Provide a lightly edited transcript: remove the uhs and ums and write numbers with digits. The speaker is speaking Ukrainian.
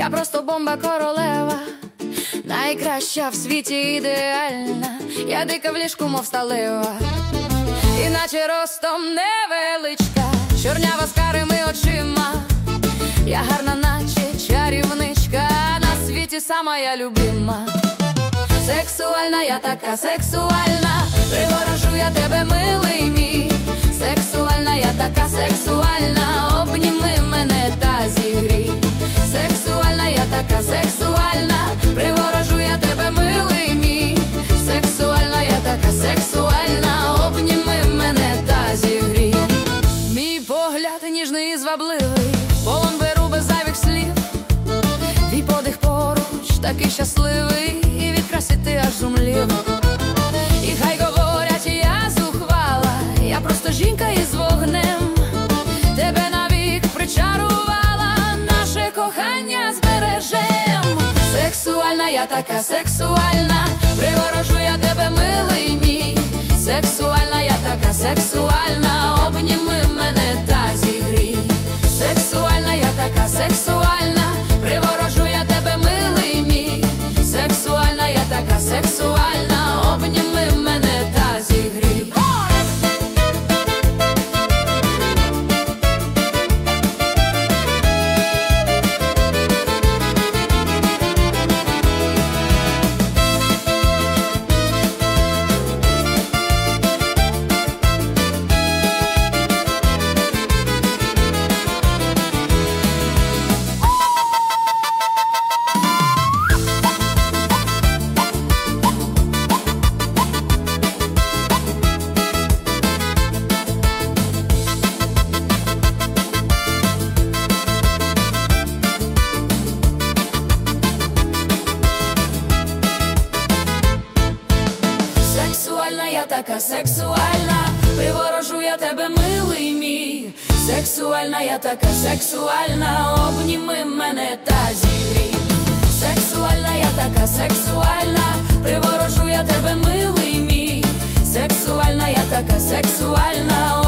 Я просто бомба королева, найкраща в світі, ідеальна. Я дика в ліжку, мов сталева, іначе ростом невеличка, чорнява з карими очима. Я гарна, наче чарівничка, на світі сама я любима. Сексуальна, я така сексуальна, приворожу я тебе, милий мій. Сексуальна, я така сексуальна, обніми мене та зігрій. Сексуальна, я така сексуальна, приворожу я тебе, милий мій. Сексуальна, я така сексуальна, обніми мене та зігрій. Мій погляд ніжний і звабливий, полон беру без зайвих слів. Твій подих поруч такий щасливий, і від краси ти аж зумлів. І хай говорять, я зухвала, я просто жінка із вогнем. Тебе навік причарувала, наше кохання збережем. Сексуальна, я така сексуальна, приворожу я тебе, милий мій. Сексуальна, я така сексуальна, обніми мене та зігрій. Сексуальна, я така сексуальна, приворожу я тебе, милий мій. Сексуальна, я така сексуальна, обніми мене та зігрій. Сексуальна, я така сексуальна, приворожу я тебе, милий мій. Сексуальна, я така сексуальна, обніми мене та зігрій. Сексуальна, я така сексуальна, приворожу я тебе, милий мій. Сексуальна, я така сексуальна.